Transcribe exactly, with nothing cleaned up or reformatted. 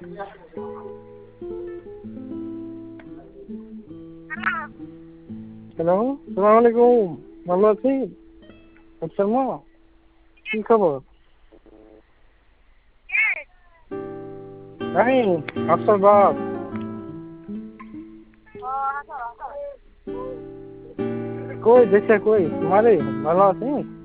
Hello, সালাম আলাইকুম। ভালো আছি। আচ্ছা মা, কি খবর? আমি আফসার বাপ। কই দেশে কই? মারে ভালো আছি।